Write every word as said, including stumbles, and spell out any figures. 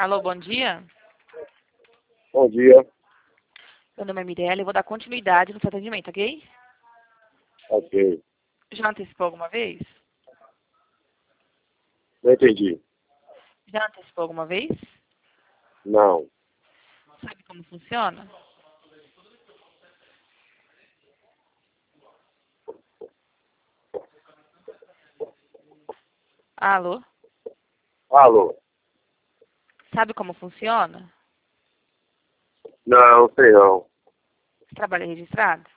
Alô, bom dia. Bom dia. Meu nome é Mirella e vou dar continuidade no seu atendimento, ok? Ok. Já antecipou alguma vez? Não entendi. Já antecipou alguma vez? Não. Sabe como funciona? Alô? Alô? Sabe como funciona? Não, sei não. Você trabalha registrado?